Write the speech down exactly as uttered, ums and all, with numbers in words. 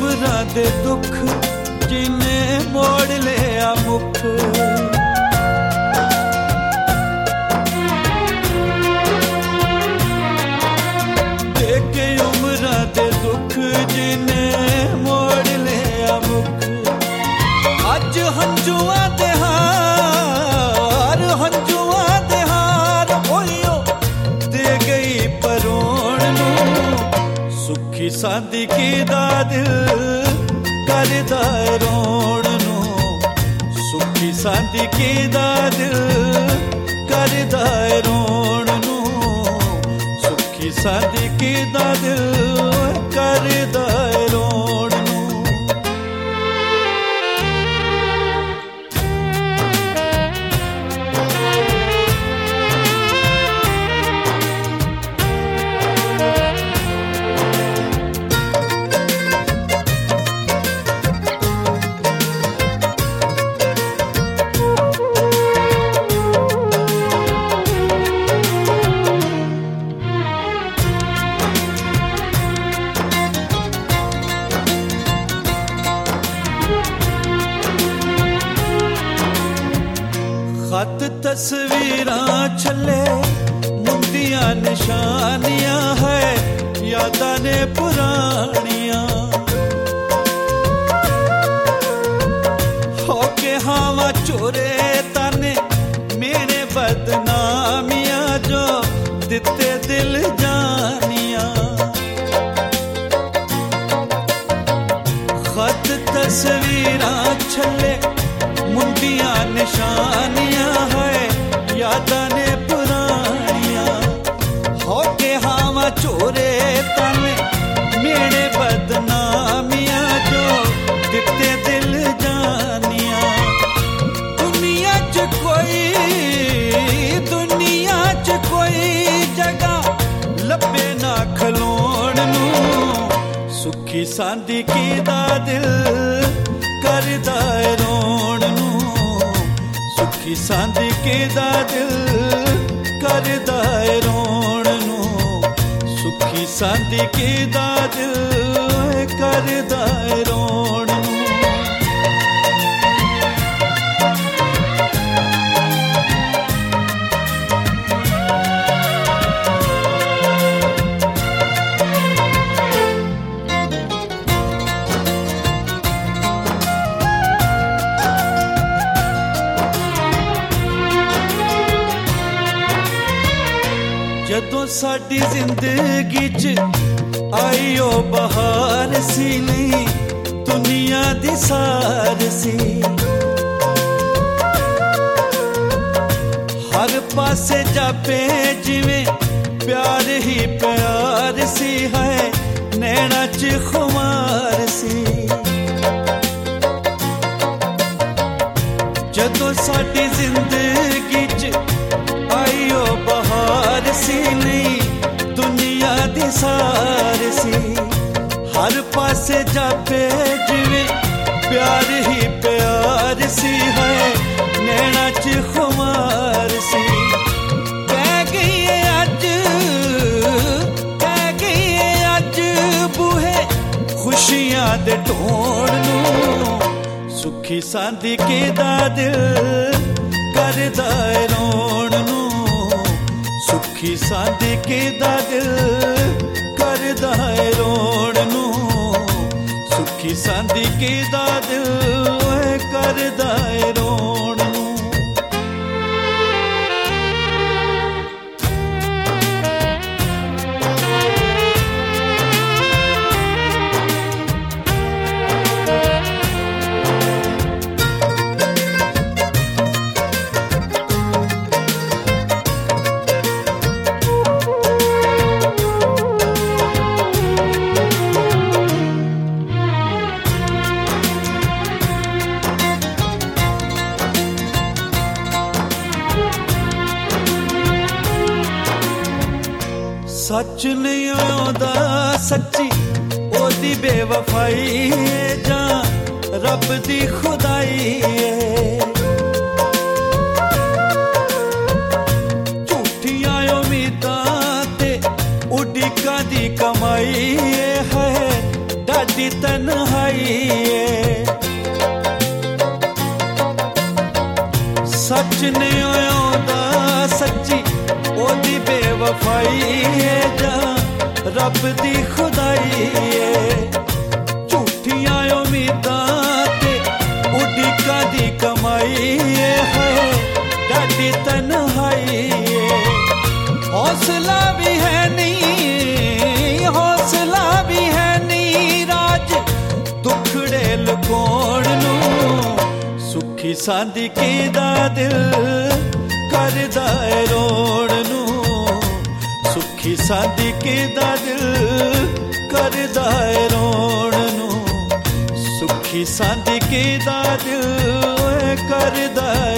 उम्रां दे दुख जिने मोड़ लिया मुख देखे उम्रां दे दुख जिने मोड़ लिया मुख अज हंजुआ दे हार हंजुआ दे हार ओयो दे गई परोण नू सुखी सादी की दा दिल करदा रोण नू सुखी सादी की दा दिल करदा रोण नू सुखी सादी की दा दिल करदा रोण नू खत तस्वीरां छले मुंदियां निशानियां है यादां ने पुरानियां होके हावा चोरे ताने मेरे बदनामियां जो दिते दिल जानियां खत तस्वीरां छले मुंदियां निशानियां है यादां ने पुरानियां होके हावा चोरे ताने मेरे बदनामियां जो दिते दिल जानियां दुनिया च कोई दुनिया च कोई जगह लब्बे ना खलोण नू सुखी सांदी की दा दिल करदा रोण नू सुखी सांदी की दा दिल करदा रोण नू सुखी सांदी की दा दिल करदा रोण नू जदों साडी जिंदगी च आई ओ बहार सी नहीं दुनिया दी सार सी हर पासे जापे जिवें प्यार ही प्यार सी है नैना च खुमार सी जदों साडी जिंदगी च आई ओ बहार सी नहीं दुनिया दी सार सी हर पासे जापे जिवें प्यार ही प्यार सी है नैना च खुमार सी कह गई है अज कह गई है अज बूहे खुशियां दे ढोण नू सुखी सांदी के दा दिल करदा रोण नू सुखी सांदी के दा दिल करदा रोण नू सुखी सांदी के दा दिल करदा रोण नू सच नहीं आंदा सच्ची ओदी बेवफाई जां रब दी खुदाई झूठियां उम्मीदां ते उडिका दी कमाई है डाडी तन्हाई है। सच ने ओदा सच्ची ओदी बेवफाई है जां रब दी खुदाई है। झूठियां उम्मीदां ते उड़ीकां दी कमाई है डाडी तन्हाई है। हौसला भी है नहीं, हौसला भी है नहीं राज दुखड़े लुकाउण नूं। सुखी सांदी किदा दिल करदा है रोण नूं। सुखी सांदी किदा दिल करदा है रोण नूं। सुखी सांदी किदा दिल करदा